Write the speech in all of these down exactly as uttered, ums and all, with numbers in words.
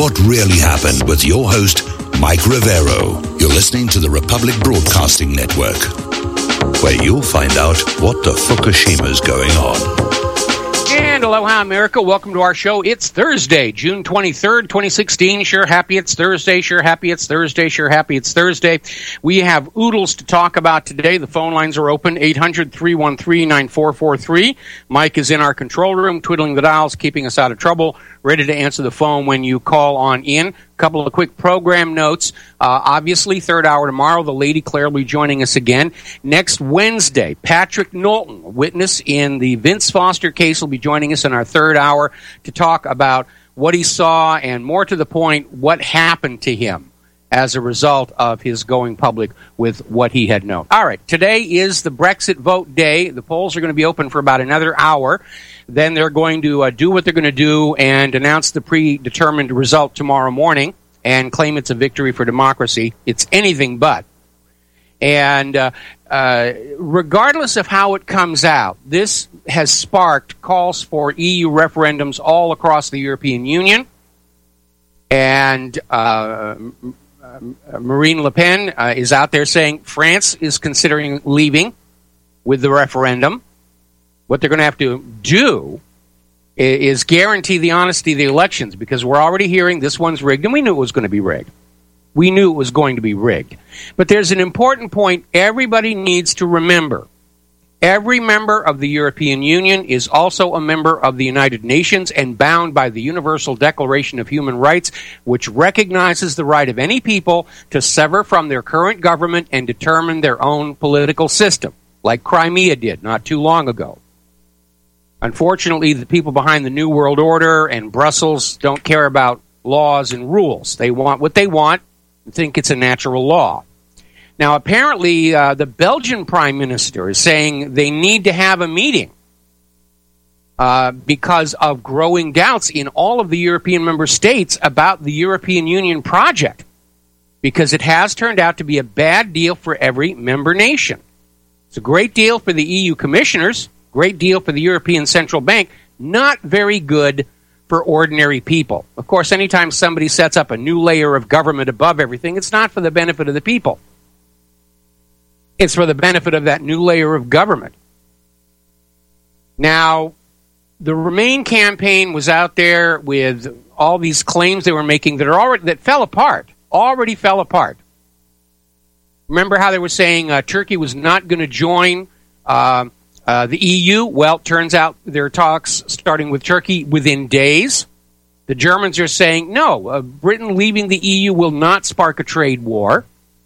what really happened with your host, Mike Rivero. You're listening to the Republic Broadcasting Network, where you'll find out what the Fukushima's going on. And aloha, America. Welcome to our show. It's Thursday, June twenty-third, twenty sixteen. Sure happy it's Thursday. Sure happy it's Thursday. Sure happy it's Thursday. We have oodles to talk about today. The phone lines are open, eight hundred, three one three, nine four four three. Mike is in our control room, twiddling the dials, keeping us out of trouble, ready to answer the phone when you call on in. A couple of quick program notes. Uh, obviously, third hour tomorrow, the Lady Claire will be joining us again. Next Wednesday, Patrick Knowlton, a witness in the Vince Foster case, will be joining us in our third hour to talk about what he saw and, more to the point, what happened to him as a result of his going public with what he had known. All right, today is the Brexit vote day. The polls are going to be open for about another hour. Then they're going to uh, do what they're going to do and announce the predetermined result tomorrow morning and claim it's a victory for democracy. It's anything but. And uh, uh, regardless of how it comes out, this has sparked calls for E U referendums all across the European Union. And uh, Marine Le Pen uh, is out there saying France is considering leaving with the referendum. What they're going to have to do is guarantee the honesty of the elections, because we're already hearing this one's rigged, and we knew it was going to be rigged. We knew it was going to be rigged. But there's an important point everybody needs to remember. Every member of the European Union is also a member of the United Nations and bound by the Universal Declaration of Human Rights, which recognizes the right of any people to sever from their current government and determine their own political system, like Crimea did not too long ago. Unfortunately, the people behind the New World Order and Brussels don't care about laws and rules. They want what they want and think it's a natural law. Now, apparently, uh, the Belgian Prime Minister is saying they need to have a meeting uh, because of growing doubts in all of the European member states about the European Union project, because it has turned out to be a bad deal for every member nation. It's a great deal for the E U commissioners, great deal for the European Central Bank, not very good for ordinary people. Of course, anytime somebody sets up a new layer of government above everything, it's not for the benefit of the people. It's for the benefit of that new layer of government. Now, the Remain campaign was out there with all these claims they were making that are already that fell apart, already fell apart. Remember how they were saying uh, Turkey was not going to join uh, uh, the E U? Well, it turns out there are talks starting with Turkey within days. The Germans are saying, no, uh, Britain leaving the E U will not spark a trade war.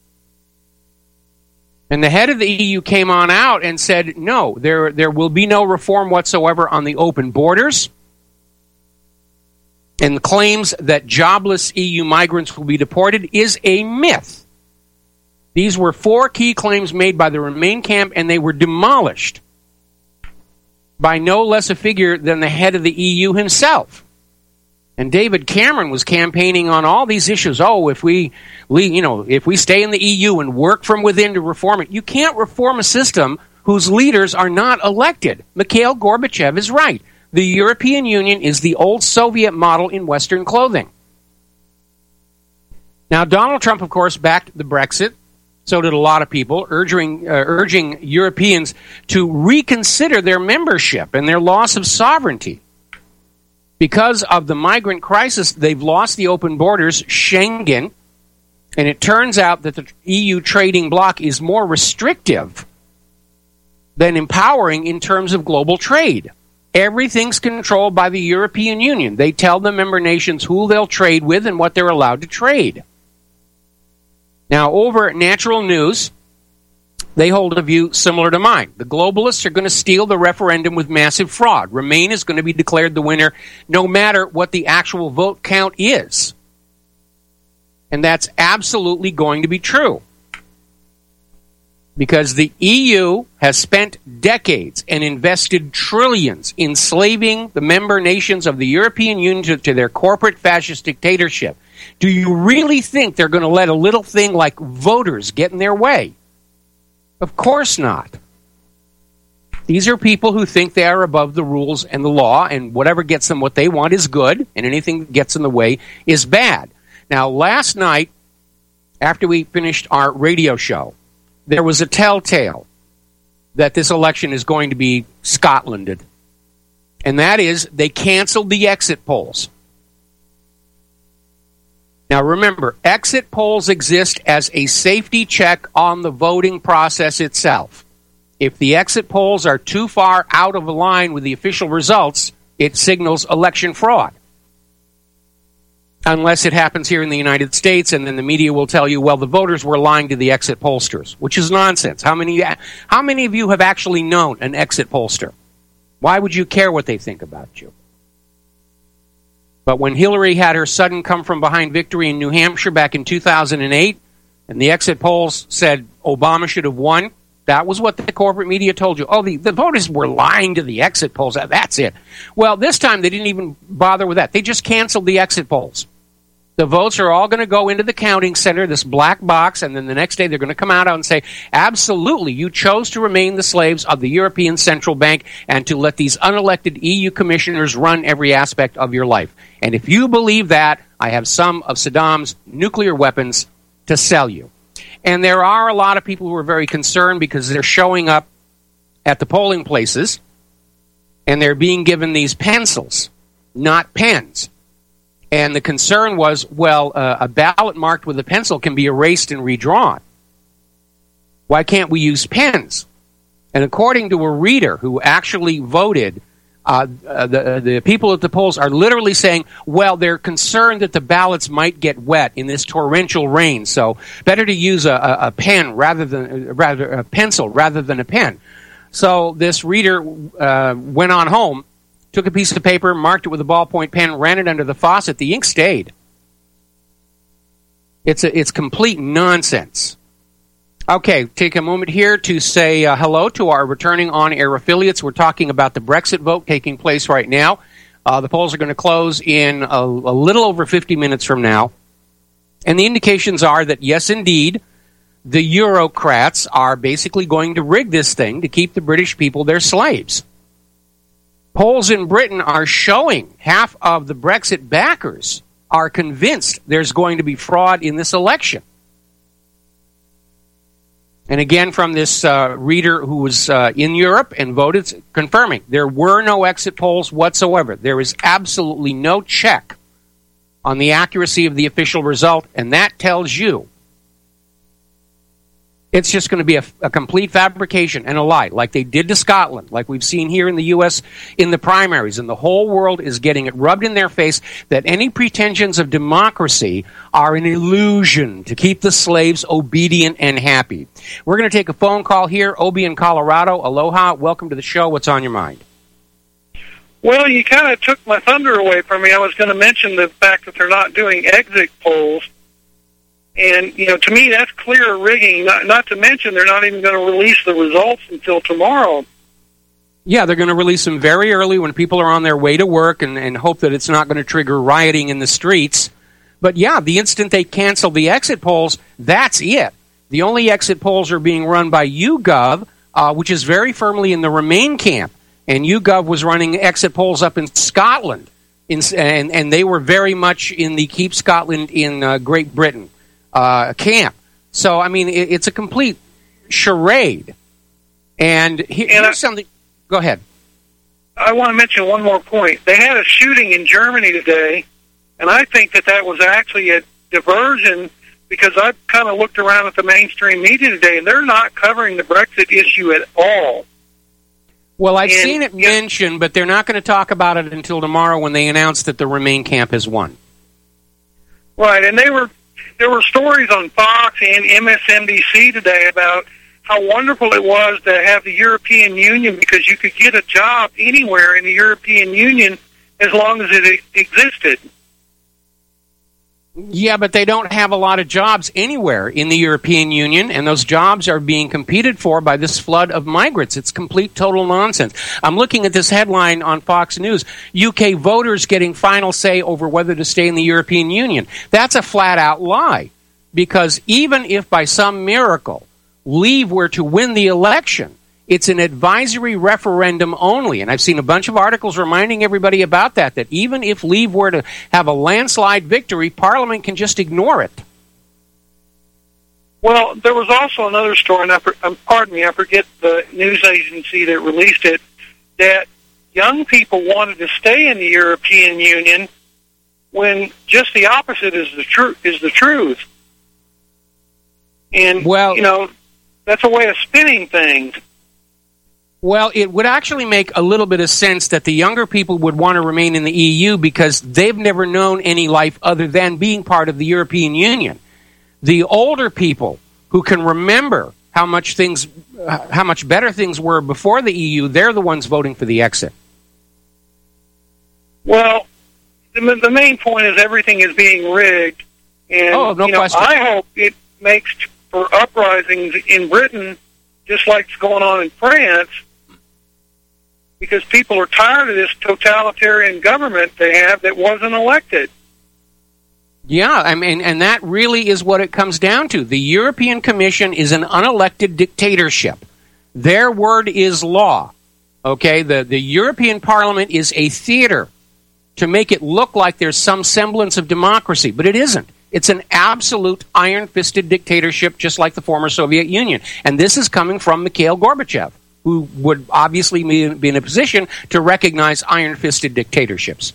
And the head of the E U came on out and said, no, there, there will be no reform whatsoever on the open borders. And the claims that jobless E U migrants will be deported is a myth. These were four key claims made by the Remain camp, and they were demolished by no less a figure than the head of the E U himself. And David Cameron was campaigning on all these issues. Oh, if we, you know, if we stay in the E U and work from within to reform it, you can't reform a system whose leaders are not elected. Mikhail Gorbachev is right. The European Union is the old Soviet model in Western clothing. Now, Donald Trump, of course, backed the Brexit. So did a lot of people, urging, uh, urging Europeans to reconsider their membership and their loss of sovereignty. Because of the migrant crisis, they've lost the open borders, Schengen, and it turns out that the E U trading bloc is more restrictive than empowering in terms of global trade. Everything's controlled by the European Union. They tell the member nations who they'll trade with and what they're allowed to trade. Now, over at Natural News, they hold a view similar to mine. The globalists are going to steal the referendum with massive fraud. Remain is going to be declared the winner no matter what the actual vote count is. And that's absolutely going to be true. Because the E U has spent decades and invested trillions enslaving the member nations of the European Union to, to their corporate fascist dictatorship. Do you really think they're going to let a little thing like voters get in their way? Of course not. These are people who think they are above the rules and the law, and whatever gets them what they want is good, and anything that gets in the way is bad. Now, last night, after we finished our radio show, there was a telltale that this election is going to be Scotlanded. And that is, they canceled the exit polls. Now remember, exit polls exist as a safety check on the voting process itself. If the exit polls are too far out of line with the official results, it signals election fraud. Unless it happens here in the United States, and then the media will tell you, well, the voters were lying to the exit pollsters, which is nonsense. How many, how many of you have actually known an exit pollster? Why would you care what they think about you? But when Hillary had her sudden come-from-behind victory in New Hampshire back in two thousand eight, and the exit polls said Obama should have won, that was what the corporate media told you. Oh, the, the voters were lying to the exit polls. That's it. Well, this time they didn't even bother with that. They just canceled the exit polls. The votes are all going to go into the counting center, this black box, and then the next day they're going to come out and say, absolutely, you chose to remain the slaves of the European Central Bank and to let these unelected E U commissioners run every aspect of your life. And if you believe that, I have some of Saddam's nuclear weapons to sell you. And there are a lot of people who are very concerned because they're showing up at the polling places and they're being given these pencils, not pens. And the concern was, well, uh, a ballot marked with a pencil can be erased and redrawn. Why can't we use pens? And according to a reader who actually voted, uh, uh, the, the people at the polls are literally saying, well, they're concerned that the ballots might get wet in this torrential rain, so better to use a, a, a pen rather than rather a pencil rather than a pen. So this reader uh, went on home, took a piece of paper, marked it with a ballpoint pen, ran it under the faucet. The ink stayed. It's a, it's complete nonsense. Okay, take a moment here to say uh, hello to our returning on-air affiliates. We're talking about the Brexit vote taking place right now. Uh, the polls are going to close in a, a little over fifty minutes from now. And the indications are that, yes, indeed, the Eurocrats are basically going to rig this thing to keep the British people their slaves. Polls in Britain are showing half of the Brexit backers are convinced there's going to be fraud in this election. And again, from this uh, reader who was uh, in Europe and voted, confirming there were no exit polls whatsoever. There is absolutely no check on the accuracy of the official result, and that tells you it's just going to be a, a complete fabrication and a lie, like they did to Scotland, like we've seen here in the U S in the primaries. And the whole world is getting it rubbed in their face that any pretensions of democracy are an illusion to keep the slaves obedient and happy. We're going to take a phone call here. Obi in Colorado. Aloha. Welcome to the show. What's on your mind? Well, you kind of took my thunder away from me. I was going to mention the fact that they're not doing exit polls. And, you know, to me, that's clear rigging, not, not to mention they're not even going to release the results until tomorrow. Yeah, they're going to release them very early when people are on their way to work and, and hope that it's not going to trigger rioting in the streets. But, yeah, the instant they cancel the exit polls, that's it. The only exit polls are being run by YouGov, uh, which is very firmly in the Remain camp. And YouGov was running exit polls up in Scotland, in, and, and they were very much in the Keep Scotland in uh, Great Britain. Uh, camp. So, I mean, it, it's a complete charade. And, he, and here's I, something. Go ahead. I want to mention one more point. They had a shooting in Germany today, and I think that that was actually a diversion because I've kind of looked around at the mainstream media today, and they're not covering the Brexit issue at all. Well, I've and, seen it yeah. mentioned, but they're not going to talk about it until tomorrow when they announce that the Remain camp has won. Right, and they were... There were stories on Fox and M S N B C today about how wonderful it was to have the European Union because you could get a job anywhere in the European Union as long as it existed. Yeah, but they don't have a lot of jobs anywhere in the European Union, and those jobs are being competed for by this flood of migrants. It's complete, total nonsense. I'm looking at this headline on Fox News, U K voters getting final say over whether to stay in the European Union. That's a flat-out lie, because even if by some miracle Leave were to win the election, It's an advisory referendum only. And I've seen a bunch of articles reminding everybody about that, that even if Leave were to have a landslide victory, Parliament can just ignore it. Well, there was also another story, and I, um, pardon me, I forget the news agency that released it, that young people wanted to stay in the European Union when just the opposite is the truth. Is the truth. And, well, you know, that's a way of spinning things. Well, it would actually make a little bit of sense that the younger people would want to remain in the E U because they've never known any life other than being part of the European Union. The older people who can remember how much things, uh, how much better things were before the E U, they're the ones voting for the exit. Well, the, the main point is everything is being rigged, and oh, no you know, question. I hope it makes for uprisings in Britain, just like it's going on in France, because people are tired of this totalitarian government they have that wasn't elected. Yeah, I mean, and that really is what it comes down to. The European Commission is an unelected dictatorship. Their word is law. Okay, the, the European Parliament is a theater to make it look like there's some semblance of democracy, but it isn't. It's an absolute iron-fisted dictatorship, just like the former Soviet Union. And this is coming from Mikhail Gorbachev, who would obviously be in a position to recognize iron-fisted dictatorships.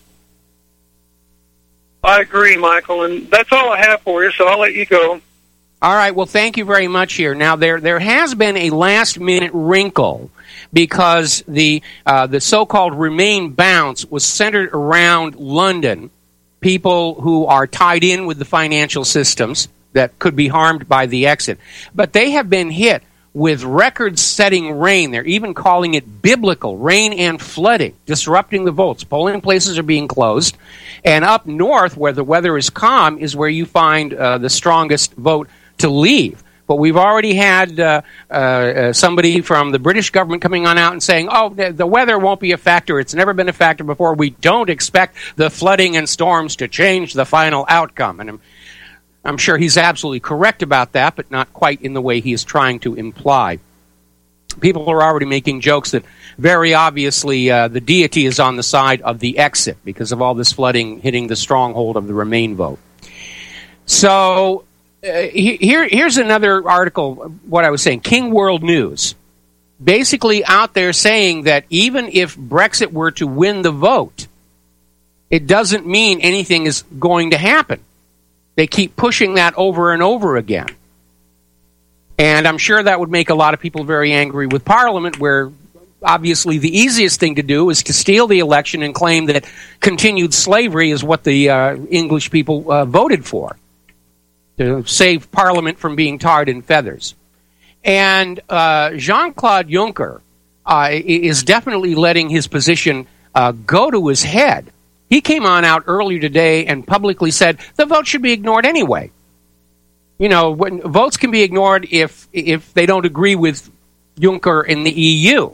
I agree, Michael, and that's all I have for you, so I'll let you go. All right, well, thank you very much here. Now, there there has been a last-minute wrinkle because the uh, the so-called Remain bounce was centered around London, people who are tied in with the financial systems that could be harmed by the exit. But they have been hit with record-setting rain. They're even calling it biblical rain and flooding, disrupting the votes. Polling places are being closed. And up north, where the weather is calm, is where you find uh, the strongest vote to leave. But we've already had uh, uh, somebody from the British government coming on out and saying, oh, the, the weather won't be a factor. It's never been a factor before. We don't expect the flooding and storms to change the final outcome. And I'm, I'm sure he's absolutely correct about that, but not quite in the way he is trying to imply. People are already making jokes that very obviously uh, the deity is on the side of the exit because of all this flooding hitting the stronghold of the Remain vote. So uh, here, here's another article, what I was saying, King World News, basically out there saying that even if Brexit were to win the vote, it doesn't mean anything is going to happen. They keep pushing that over and over again. And I'm sure that would make a lot of people very angry with Parliament, where obviously the easiest thing to do is to steal the election and claim that continued slavery is what the uh, English people uh, voted for, to save Parliament from being tarred in feathers. And uh, Jean-Claude Juncker uh, is definitely letting his position uh, go to his head. He came on out earlier today and publicly said the vote should be ignored anyway. You know, when, votes can be ignored if if they don't agree with Juncker in the E U.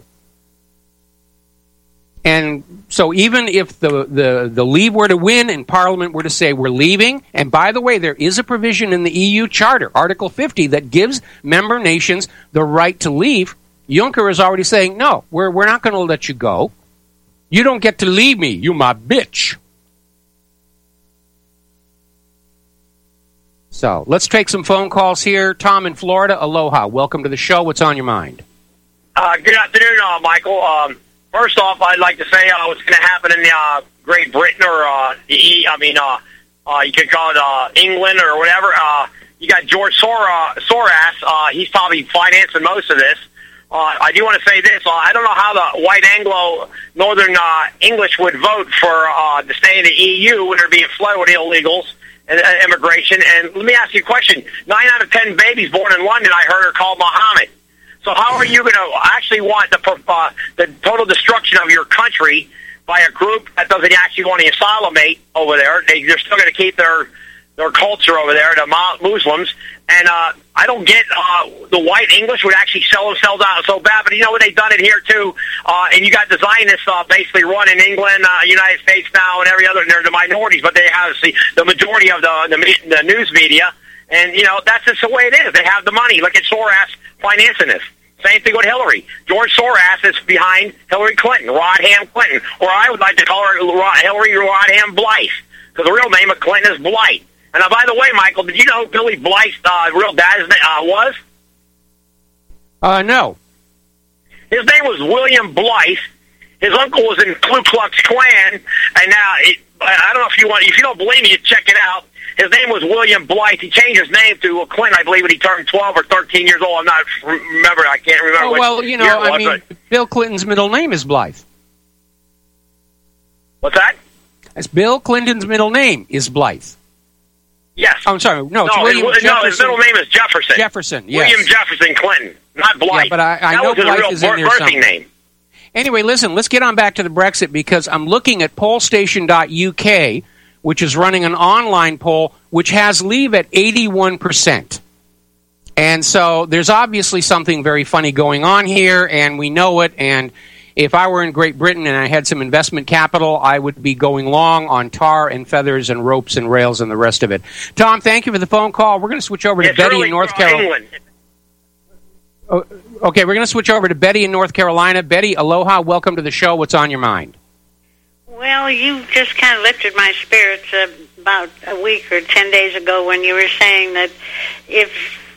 And so even if the, the, the Leave were to win and Parliament were to say we're leaving, and by the way, there is a provision in the E U Charter, Article fifty, that gives member nations the right to leave, Juncker is already saying, no, we're, we're not going to let you go. You don't get to leave me, you my bitch. So let's take some phone calls here. Tom in Florida, aloha. Welcome to the show. What's on your mind? Uh, good afternoon, uh, Michael. Um, first off, I'd like to say uh, what's going to happen in uh, Great Britain or uh, the, I mean, uh, uh, you could call it uh, England or whatever. Uh, you got George Sor- Soros. Uh, he's probably financing most of this. Uh, I do want to say this. Uh, I don't know how the white Anglo Northern uh, English would vote for uh, to stay in the E U when they're being flooded with illegals and uh, immigration. And let me ask you a question. Nine out of ten babies born in London, I heard, are called Mohammed. So how are you going to actually want the, uh, the total destruction of your country by a group that doesn't actually want to asylumate over there? They, they're still going to keep their their culture over there, the Muslims. And uh, I don't get uh, the white English would actually sell themselves out so bad. But you know what, they've done it here too. Uh, and you got the Zionists uh, basically run in England, uh, United States now, and every other. And they're the minorities, but they have the, the majority of the, the the news media. And you know that's just the way it is. They have the money. Look at Soros financing this. Same thing with Hillary. George Soros is behind Hillary Clinton, Rodham Clinton, or I would like to call her Hillary Rodham Blythe, because the real name of Clinton is Blythe. And uh, by the way, Michael, did you know who Billy Blythe's uh, real dad's name uh, was? Uh, no. His name was William Blythe. His uncle was in Ku Klux Klan, and now it, I don't know if you want. If you don't believe me, you check it out. His name was William Blythe. He changed his name to Clinton, I believe, when he turned twelve or thirteen years old. I'm not remember. I can't remember. Oh, what well, you know, year I was, mean, but, Bill Clinton's middle name is Blythe. What's that? That's Bill Clinton's middle name is Blythe. Yes. Oh, I'm sorry. No, it's no, William it, Jefferson. No, his middle name is Jefferson. Jefferson, yes. William Jefferson Clinton, not Blythe. Yeah, but I, I that know was his Blythe real is in there birthing somewhere. name. Anyway, listen, let's get on back to the Brexit, because I'm looking at poll station dot U K, which is running an online poll, which has Leave at eighty-one percent. And so there's obviously something very funny going on here, and we know it. And if I were in Great Britain and I had some investment capital, I would be going long on tar and feathers and ropes and rails and the rest of it. Tom, thank you for the phone call. We're going to switch over to It's Betty really in North uh, Carolina. England. Oh, okay, we're going to switch over to Betty in North Carolina. Betty, aloha. Welcome to the show. What's on your mind? Well, you just kind of lifted my spirits uh, about a week or ten days ago when you were saying that if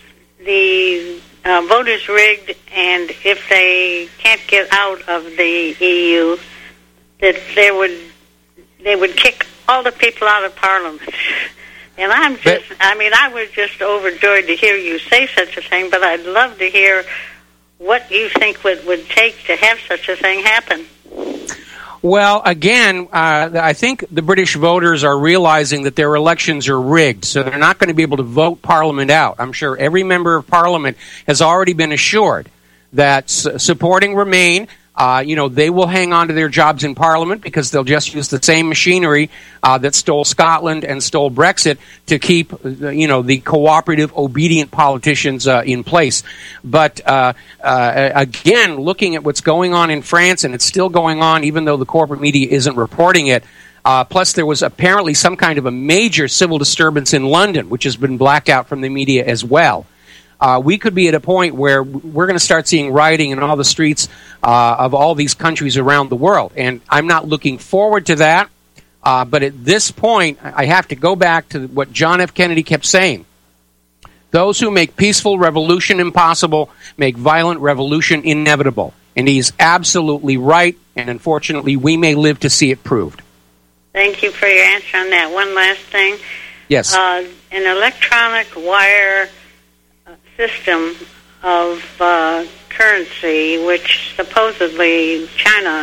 the uh, vote is rigged and if they can't get out of the E U, that they would they would kick all the people out of Parliament. And I'm just, but, I mean, I was just overjoyed to hear you say such a thing, but I'd love to hear what you think would, would take to have such a thing happen. Well, again, uh, I think the British voters are realizing that their elections are rigged, so they're not going to be able to vote Parliament out. I'm sure every member of Parliament has already been assured that s- supporting Remain, uh, you know, they will hang on to their jobs in Parliament because they'll just use the same machinery uh, that stole Scotland and stole Brexit to keep, uh, you know, the cooperative, obedient politicians uh, in place. But uh, uh, again, looking at what's going on in France, and it's still going on even though the corporate media isn't reporting it, uh, plus there was apparently some kind of a major civil disturbance in London, which has been blacked out from the media as well. Uh, we could be at a point where we're going to start seeing rioting in all the streets uh, of all these countries around the world. And I'm not looking forward to that. Uh, but at this point, I have to go back to what John F. Kennedy kept saying. Those who make peaceful revolution impossible make violent revolution inevitable. And he's absolutely right. And unfortunately, we may live to see it proved. Thank you for your answer on that. One last thing. Yes. Uh, an electronic wire system of uh, currency, which supposedly China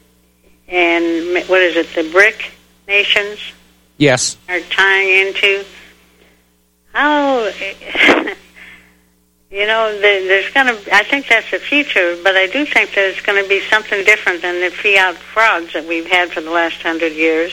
and, what is it, the BRIC nations yes. are tying into. How, you know, there's going to, I think that's the future, but I do think that it's going to be something different than the fiat frauds that we've had for the last hundred years.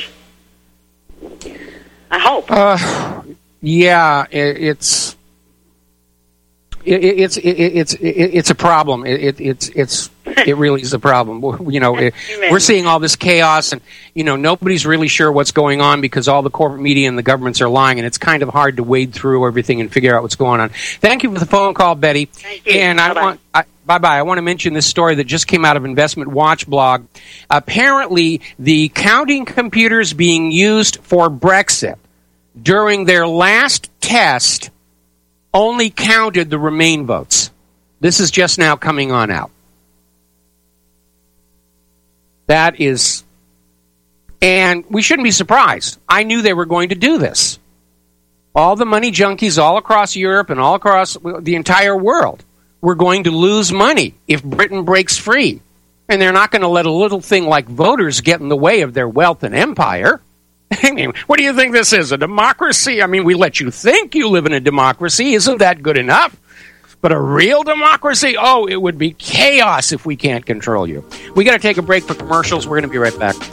I hope. Uh, yeah, it, it's... It, it's it, it's it, it's a problem. It, it it's it's it really is a problem. You know, it, we're seeing all this chaos, and you know nobody's really sure what's going on because all the corporate media and the governments are lying, and it's kind of hard to wade through everything and figure out what's going on. Thank you for the phone call, Betty. Thank you. And I Bye-bye. want I, bye bye. I want to mention this story that just came out of Investment Watch blog. Apparently, the counting computers being used for Brexit during their last test only counted the Remain votes. This is just now coming on out. That is, and we shouldn't be surprised. I knew they were going to do this. All the money junkies all across Europe and all across the entire world were going to lose money if Britain breaks free. And they're not going to let a little thing like voters get in the way of their wealth and empire. I mean, what do you think this is, a democracy? I mean, we let you think you live in a democracy. Isn't that good enough? But a real democracy? Oh, it would be chaos if we can't control you. We got to take a break for commercials. We're going to be right back.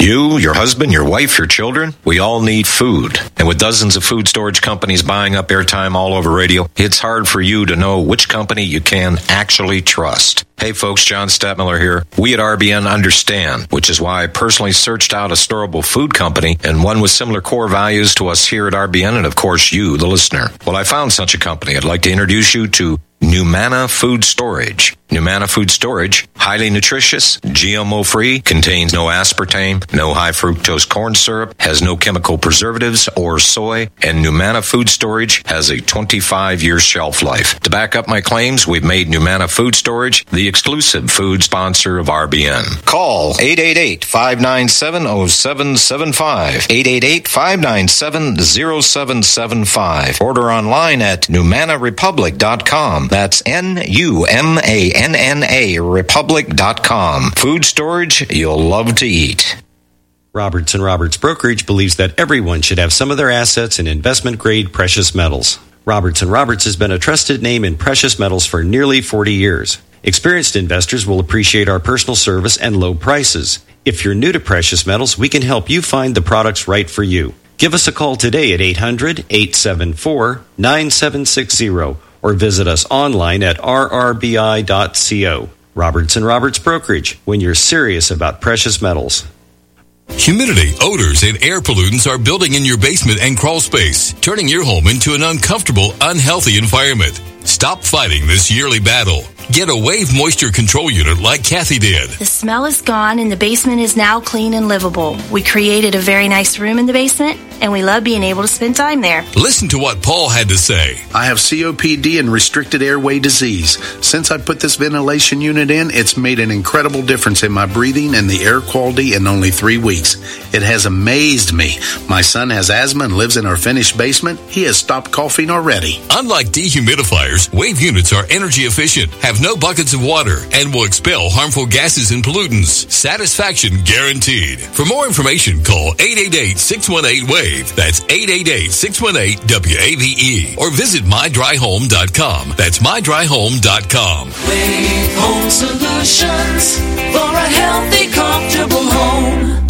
You, your husband, your wife, your children, we all need food. And with dozens of food storage companies buying up airtime all over radio, it's hard for you to know which company you can actually trust. Hey folks, John Stadtmiller here. We at R B N understand, which is why I personally searched out a storable food company and one with similar core values to us here at R B N and of course you, the listener. Well, I found such a company. I'd like to introduce you to Numana Food Storage. Numana Food Storage, highly nutritious, G M O-free, contains no aspartame, no high-fructose corn syrup, has no chemical preservatives or soy, and Numana Food Storage has a twenty-five year shelf life. To back up my claims, we've made Numana Food Storage the exclusive food sponsor of R B N. Call eight eight eight, five nine seven, zero seven seven five, eight eight eight, five nine seven, zero seven seven five. Order online at numana republic dot com. That's N U M A N N A republic dot com. Food storage you'll love to eat. Roberts and Roberts Brokerage believes that everyone should have some of their assets in investment-grade precious metals. Roberts and Roberts has been a trusted name in precious metals for nearly forty years. Experienced investors will appreciate our personal service and low prices. If you're new to precious metals, we can help you find the products right for you. Give us a call today at eight hundred, eight seven four, nine seven six zero or visit us online at r r b i dot co. Roberts and Roberts Brokerage, when you're serious about precious metals. Humidity, odors, and air pollutants are building in your basement and crawl space, turning your home into an uncomfortable, unhealthy environment. Stop fighting this yearly battle. Get a Wave Moisture Control Unit like Kathy did. The smell is gone and the basement is now clean and livable. We created a very nice room in the basement and we love being able to spend time there. Listen to what Paul had to say. I have C O P D and restricted airway disease. Since I put this ventilation unit in, it's made an incredible difference in my breathing and the air quality in only three weeks. It has amazed me. My son has asthma and lives in our finished basement. He has stopped coughing already. Unlike dehumidifiers, Wave units are energy efficient, have no buckets of water, and will expel harmful gases and pollutants. Satisfaction guaranteed. For more information, call eight eight eight, six one eight, WAVE. That's eight eight eight, six one eight, W A V E. Or visit my dry home dot com. That's my dry home dot com. Wave Home Solutions for a healthy, comfortable home.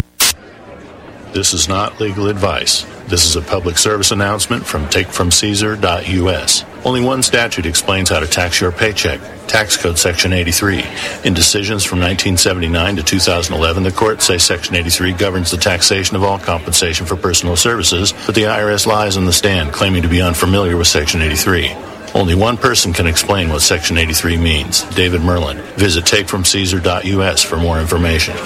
This is not legal advice. This is a public service announcement from take from caesar dot U S. Only one statute explains how to tax your paycheck. Tax Code Section eighty-three. In decisions from nineteen seventy-nine to two thousand eleven, the courts say Section eighty-three governs the taxation of all compensation for personal services, but the I R S lies on the stand, claiming to be unfamiliar with Section eighty-three. Only one person can explain what Section eighty-three means, David Merlin. Visit take from caesar dot U S for more information.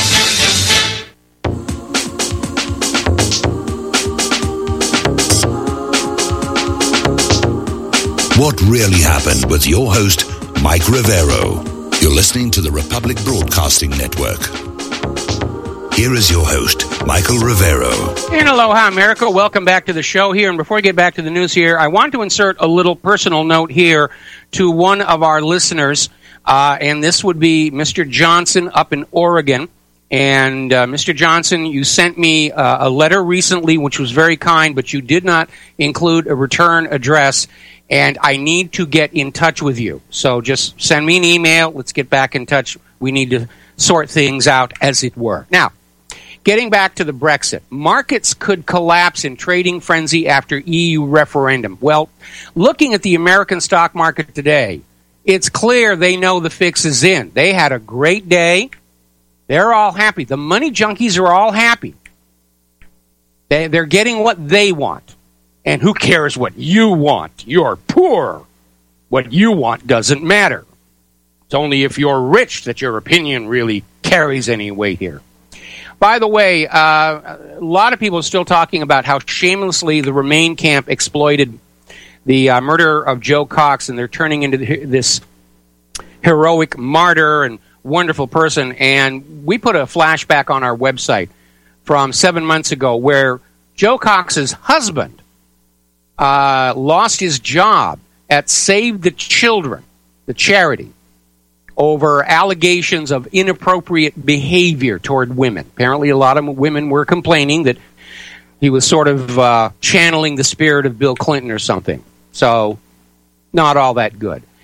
What really happened with your host, Mike Rivero. You're listening to the Republic Broadcasting Network. Here is your host, Michael Rivero. And aloha, America. Welcome back to the show here. And before we get back to the news here, I want to insert a little personal note here to one of our listeners. Uh, and this would be Mister Johnson up in Oregon. And uh, Mister Johnson, you sent me uh, a letter recently, which was very kind, but you did not include a return address. And I need to get in touch with you. So just send me an email. Let's get back in touch. We need to sort things out, as it were. Now, getting back to the Brexit. Markets could collapse in trading frenzy after E U referendum. Well, looking at the American stock market today, it's clear they know the fix is in. They had a great day. They're all happy. The money junkies are all happy. They, they're getting what they want. And who cares what you want? You're poor. What you want doesn't matter. It's only if you're rich that your opinion really carries any weight here. By the way, uh, a lot of people are still talking about how shamelessly the Remain camp exploited the uh, murder of Joe Cox, and they're turning into this heroic martyr and wonderful person. And we put a flashback on our website from seven months ago where Joe Cox's husband Uh, lost his job at Save the Children, the charity, over allegations of inappropriate behavior toward women. Apparently a lot of women were complaining that he was sort of uh, channeling the spirit of Bill Clinton or something. So, not all that good.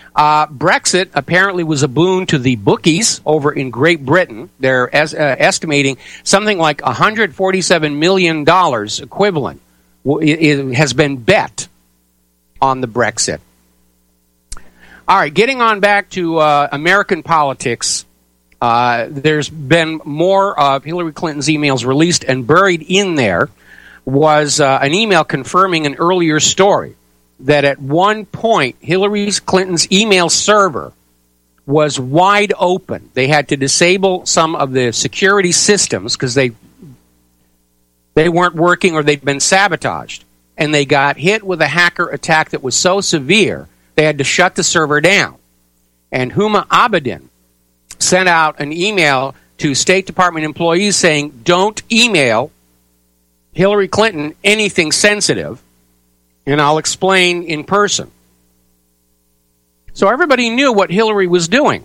Uh, Brexit apparently was a boon to the bookies over in Great Britain. They're as, uh, estimating something like one hundred forty-seven million dollars equivalent it, it has been bet on the Brexit. All right, getting on back to uh, American politics, uh, there's been more of Hillary Clinton's emails released, and buried in there was uh, an email confirming an earlier story that at one point Hillary Clinton's email server was wide open. They had to disable some of the security systems because they they weren't working or they'd been sabotaged. And they got hit with a hacker attack that was so severe they had to shut the server down. And Huma Abedin sent out an email to State Department employees saying, don't email Hillary Clinton anything sensitive, and I'll explain in person. So everybody knew what Hillary was doing.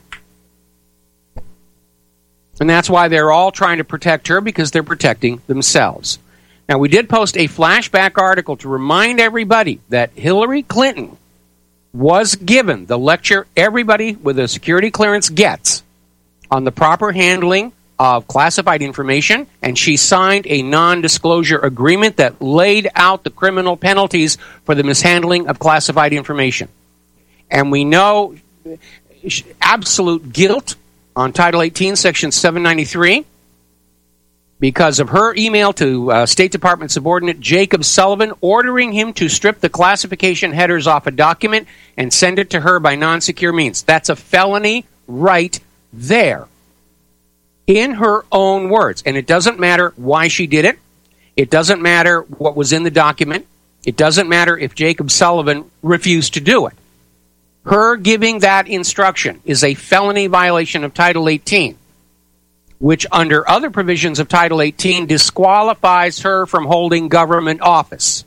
And that's why they're all trying to protect her, because they're protecting themselves. Now, we did post a flashback article to remind everybody that Hillary Clinton was given the lecture everybody with a security clearance gets on the proper handling of classified information, and she signed a non-disclosure agreement that laid out the criminal penalties for the mishandling of classified information. And we know absolute guilt on Title eighteen, Section seven ninety-three, because of her email to uh, State Department subordinate Jacob Sullivan ordering him to strip the classification headers off a document and send it to her by non-secure means. That's a felony right there, in her own words. And it doesn't matter why she did it. It doesn't matter what was in the document. It doesn't matter if Jacob Sullivan refused to do it. Her giving that instruction is a felony violation of Title eighteen, which under other provisions of Title eighteen disqualifies her from holding government office.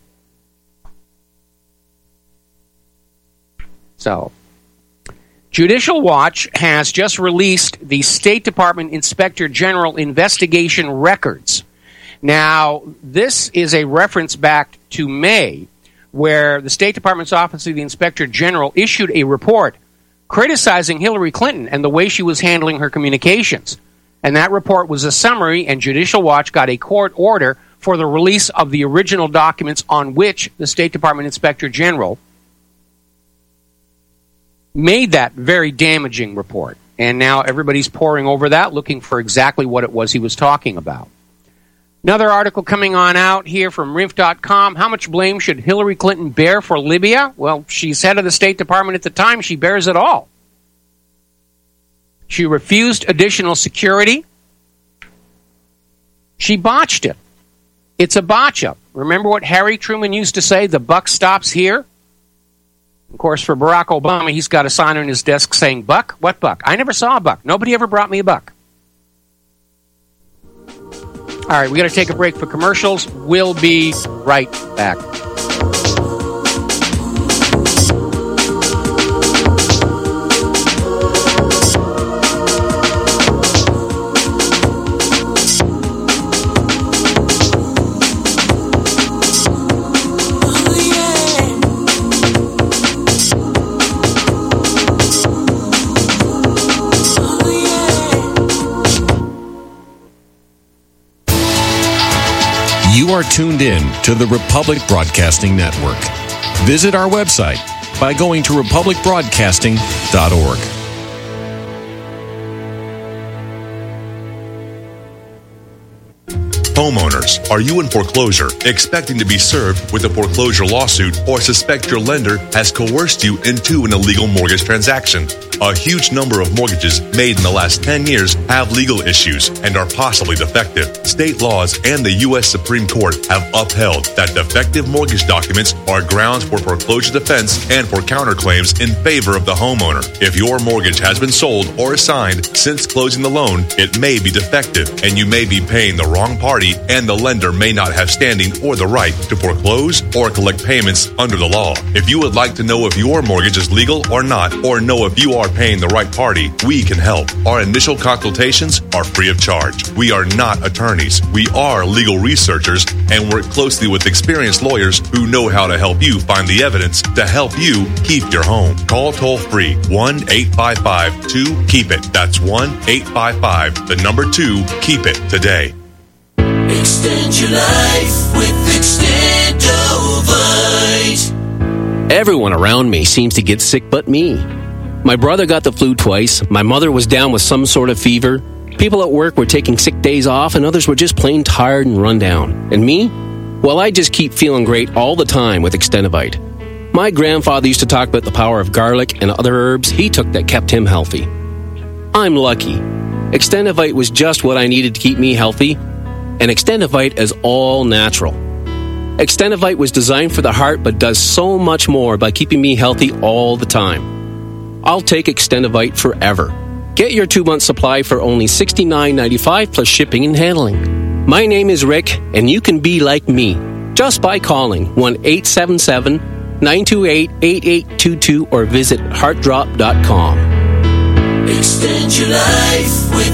So, Judicial Watch has just released the State Department Inspector General investigation records. Now, this is a reference back to May, where the State Department's Office of the Inspector General issued a report criticizing Hillary Clinton and the way she was handling her communications. And that report was a summary, and Judicial Watch got a court order for the release of the original documents on which the State Department Inspector General made that very damaging report. And now everybody's poring over that, looking for exactly what it was he was talking about. Another article coming on out here from R I N F dot com. How much blame should Hillary Clinton bear for Libya? Well, she's head of the State Department at the time. She bears it all. She refused additional security. She botched it. It's a botch-up. Remember what Harry Truman used to say, the buck stops here? Of course, for Barack Obama, he's got a sign on his desk saying, buck? What buck? I never saw a buck. Nobody ever brought me a buck. All right, we got to take a break for commercials. We'll be right back. You are tuned in to the Republic Broadcasting Network. Visit our website by going to republic broadcasting dot org. Homeowners, are you in foreclosure, expecting to be served with a foreclosure lawsuit, or suspect your lender has coerced you into an illegal mortgage transaction? A huge number of mortgages made in the last ten years have legal issues and are possibly defective. State laws and the U S Supreme Court have upheld that defective mortgage documents are grounds for foreclosure defense and for counterclaims in favor of the homeowner. If your mortgage has been sold or assigned since closing the loan, it may be defective and you may be paying the wrong party party, and the lender may not have standing or the right to foreclose or collect payments under the law. If you would like to know if your mortgage is legal or not, or know if you are paying the right party, we can help. Our initial consultations are free of charge. We are not attorneys. We are legal researchers and work closely with experienced lawyers who know how to help you find the evidence to help you keep your home. Call toll free one eight five five two keep it. That's one eight five five, the number two, keep it today. Extend your life with Extendovite. Everyone around me seems to get sick but me. My brother got the flu twice, my mother was down with some sort of fever, people at work were taking sick days off, and others were just plain tired and run down. And me? Well, I just keep feeling great all the time with Extendovite. My grandfather used to talk about the power of garlic and other herbs he took that kept him healthy. I'm lucky. Extendovite was just what I needed to keep me healthy, and Extendovite is all natural. Extendovite was designed for the heart but does so much more by keeping me healthy all the time. I'll take Extendovite forever. Get your two-month supply for only sixty-nine ninety-five plus shipping and handling. My name is Rick, and you can be like me just by calling one eight seven seven nine two eight eight eight two two or visit heart drop dot com. Extend your life with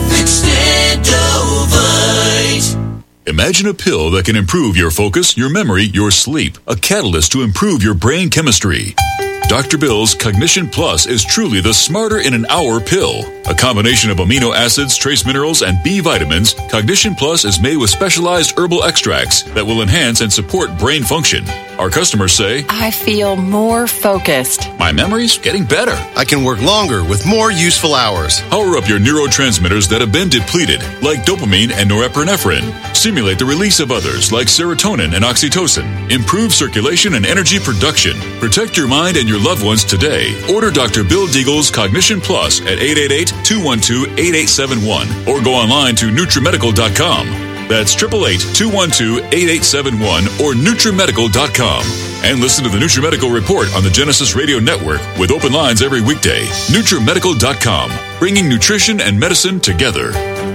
Extendovite. Imagine a pill that can improve your focus, your memory, your sleep. A catalyst to improve your brain chemistry. Doctor Bill's Cognition Plus is truly the smarter in an hour pill. A combination of amino acids, trace minerals, and B vitamins, Cognition Plus is made with specialized herbal extracts that will enhance and support brain function. Our customers say, I feel more focused. My memory's getting better. I can work longer with more useful hours. Power up your neurotransmitters that have been depleted, like dopamine and norepinephrine. Stimulate the release of others, like serotonin and oxytocin. Improve circulation and energy production. Protect your mind and your loved ones today. Order Doctor Bill Deagle's Cognition Plus at eight eight eight, two one two, eight eight seven one or go online to Nutrimedical dot com. That's eight eight eight, two one two, eight eight seven one or Nutrimedical dot com. And listen to the Nutrimedical Report on the Genesis Radio Network with open lines every weekday. Nutrimedical dot com, bringing nutrition and medicine together.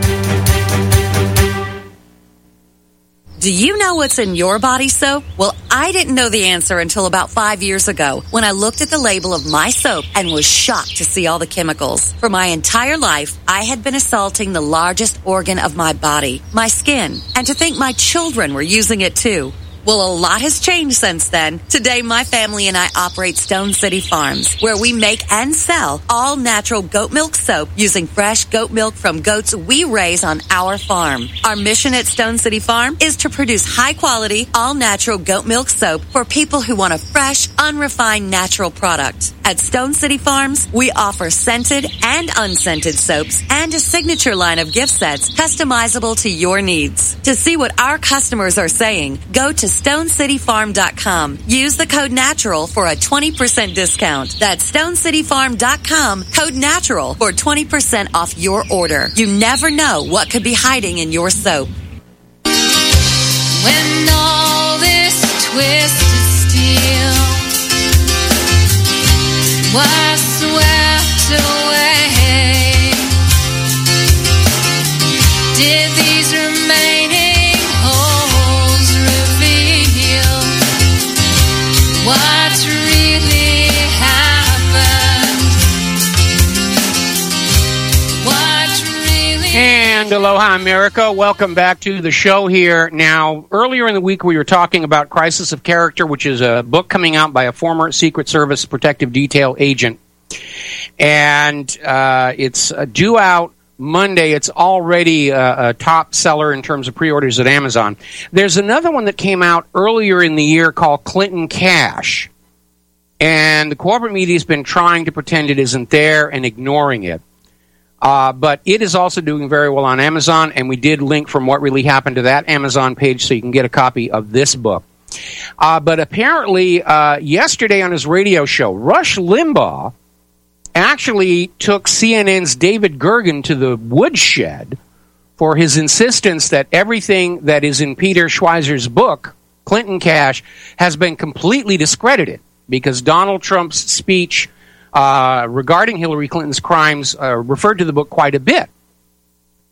Do you know what's in your body soap? Well, I didn't know the answer until about five years ago when I looked at the label of my soap and was shocked to see all the chemicals. For my entire life, I had been assaulting the largest organ of my body, my skin, and to think my children were using it too. Well, a lot has changed since then. Today, my family and I operate Stone City Farms, where we make and sell all natural goat milk soap using fresh goat milk from goats we raise on our farm. Our mission at Stone City Farm is to produce high-quality, all-natural goat milk soap for people who want a fresh, unrefined, natural product. At Stone City Farms, we offer scented and unscented soaps and a signature line of gift sets customizable to your needs. To see what our customers are saying, go to stone city farm dot com. Use the code NATURAL for a twenty percent discount. That's stone city farm dot com, code NATURAL for twenty percent off your order. You never know what could be hiding in your soap. When all this twisted steel was swept away, did these remaining holes reveal what's really happened? What really And aloha, America. Welcome back to the show here. Now, earlier in the week, we were talking about Crisis of Character, which is a book coming out by a former Secret Service protective detail agent. And uh, it's uh, due out Monday. It's already a, a top seller in terms of pre-orders at Amazon. There's another one that came out earlier in the year called Clinton Cash. And the corporate media has been trying to pretend it isn't there and ignoring it. Uh, but it is also doing very well on Amazon, and we did link from what really happened to that Amazon page so you can get a copy of this book. Uh, but apparently, uh, yesterday on his radio show, Rush Limbaugh actually took C N N's David Gergen to the woodshed for his insistence that everything that is in Peter Schweizer's book, Clinton Cash, has been completely discredited because Donald Trump's speech Uh, regarding Hillary Clinton's crimes uh, referred to the book quite a bit.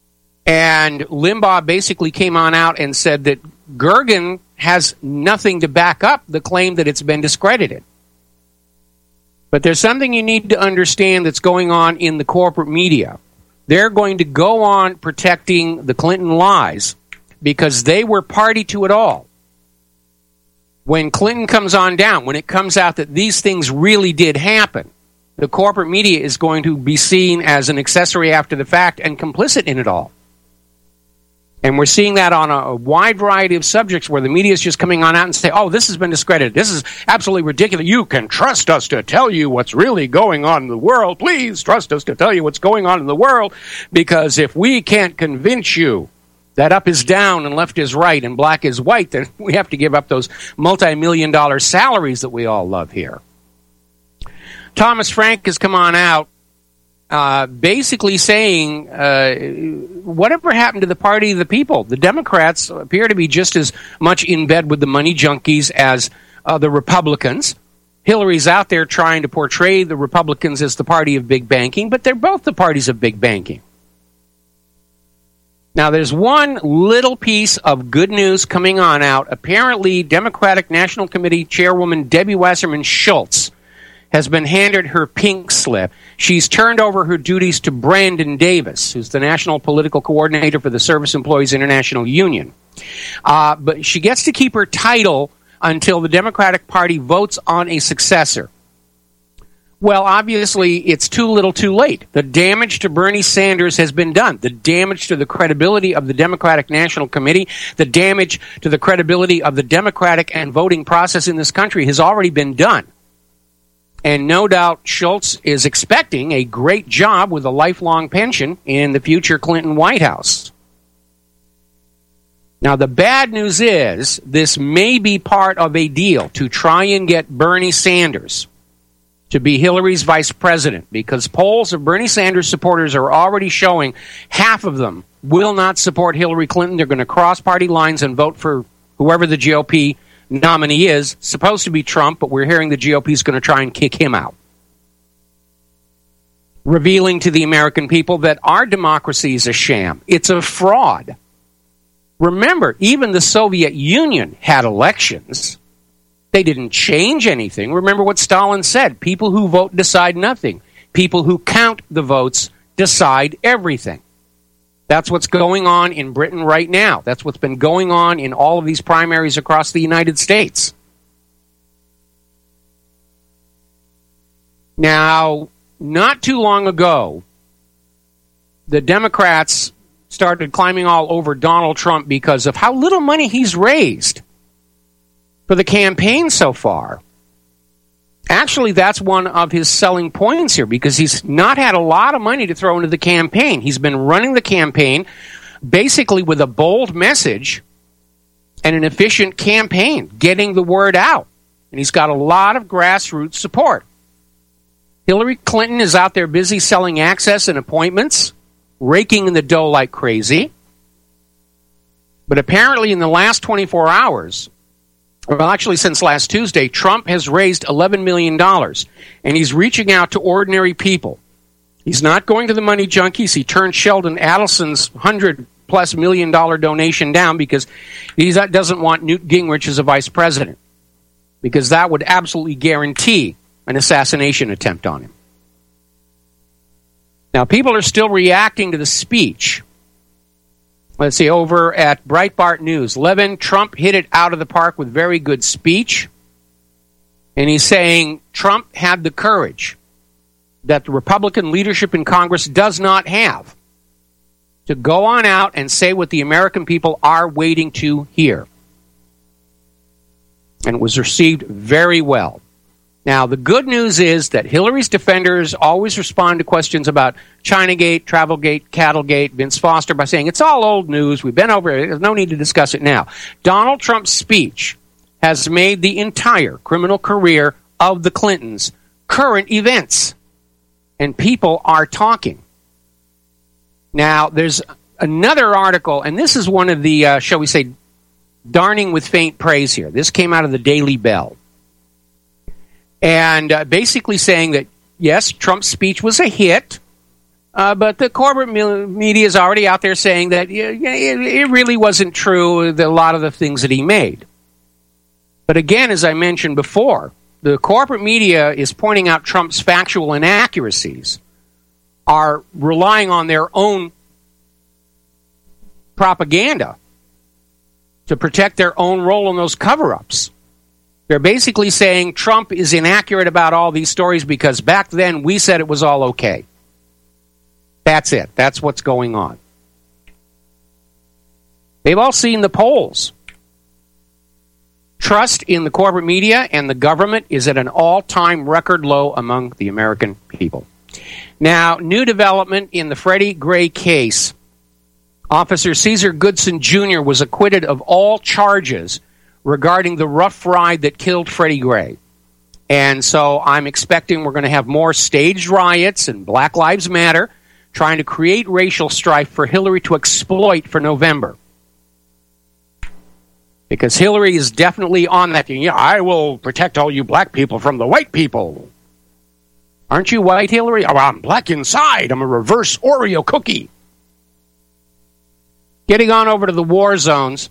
And Limbaugh basically came on out and said that Gergen has nothing to back up the claim that it's been discredited. But there's something you need to understand that's going on in the corporate media. They're going to go on protecting the Clinton lies because they were party to it all. When Clinton comes on down, when it comes out that these things really did happen, the corporate media is going to be seen as an accessory after the fact and complicit in it all. And we're seeing that on a, a wide variety of subjects where the media is just coming on out and say, oh, this has been discredited. This is absolutely ridiculous. You can trust us to tell you what's really going on in the world. Please trust us to tell you what's going on in the world, because if we can't convince you that up is down and left is right and black is white, then we have to give up those multi-million dollar salaries that we all love here. Thomas Frank has come on out uh, basically saying, uh, whatever happened to the party of the people? The Democrats appear to be just as much in bed with the money junkies as uh, the Republicans. Hillary's out there trying to portray the Republicans as the party of big banking, but they're both the parties of big banking. Now, there's one little piece of good news coming on out. Apparently, Democratic National Committee Chairwoman Debbie Wasserman Schultz has been handed her pink slip. She's turned over her duties to Brandon Davis, who's the National Political Coordinator for the Service Employees International Union. Uh, but she gets to keep her title until the Democratic Party votes on a successor. Well, obviously, it's too little too late. The damage to Bernie Sanders has been done. The damage to the credibility of the Democratic National Committee, the damage to the credibility of the democratic and voting process in this country has already been done. And no doubt Schultz is expecting a great job with a lifelong pension in the future Clinton White House. Now, the bad news is this may be part of a deal to try and get Bernie Sanders to be Hillary's vice president, because polls of Bernie Sanders supporters are already showing half of them will not support Hillary Clinton. They're going to cross party lines and vote for whoever the G O P nominee is. Supposed to be Trump, but we're hearing the G O P is going to try and kick him out, revealing to the American people that our democracy is a sham. It's a fraud. Remember, even the Soviet Union had elections. They didn't change anything. Remember what Stalin said. People who vote decide nothing. People who count the votes decide everything. That's what's going on in Britain right now. That's what's been going on in all of these primaries across the United States. Now, not too long ago, the Democrats started climbing all over Donald Trump because of how little money he's raised for the campaign so far. Actually, that's one of his selling points here, because he's not had a lot of money to throw into the campaign. He's been running the campaign basically with a bold message and an efficient campaign, getting the word out. And he's got a lot of grassroots support. Hillary Clinton is out there busy selling access and appointments, raking in the dough like crazy. But apparently in the last twenty-four hours, well, actually, since last Tuesday, Trump has raised eleven million dollars, and he's reaching out to ordinary people. He's not going to the money junkies. He turned Sheldon Adelson's one hundred plus million dollar donation down because he doesn't want Newt Gingrich as a vice president, because that would absolutely guarantee an assassination attempt on him. Now, people are still reacting to the speech. Let's see, over at Breitbart News, Levin, Trump hit it out of the park with very good speech. And he's saying Trump had the courage that the Republican leadership in Congress does not have to go on out and say what the American people are waiting to hear. And it was received very well. Now, the good news is that Hillary's defenders always respond to questions about Chinagate, Travelgate, Cattlegate, Vince Foster by saying, it's all old news. We've been over it. There's no need to discuss it now. Donald Trump's speech has made the entire criminal career of the Clintons current events. And people are talking. Now, there's another article, and this is one of the, uh, shall we say, darning with faint praise here. This came out of the Daily Bell. And uh, basically saying that, yes, Trump's speech was a hit. Uh, but the corporate media is already out there saying that yeah, it, it really wasn't true, the, a lot of the things that he made. But again, as I mentioned before, the corporate media is pointing out Trump's factual inaccuracies, are relying on their own propaganda to protect their own role in those cover-ups. They're basically saying Trump is inaccurate about all these stories because back then we said it was all okay. That's it. That's what's going on. They've all seen the polls. Trust in the corporate media and the government is at an all-time record low among the American people. Now, new development in the Freddie Gray case. Officer Cesar Goodson Junior was acquitted of all charges regarding the rough ride that killed Freddie Gray. And so I'm expecting we're going to have more staged riots and Black Lives Matter trying to create racial strife for Hillary to exploit for November. Because Hillary is definitely on that thing. Yeah, I will protect all you black people from the white people. Aren't you white, Hillary? Oh, I'm black inside. I'm a reverse Oreo cookie. Getting on over to the war zones.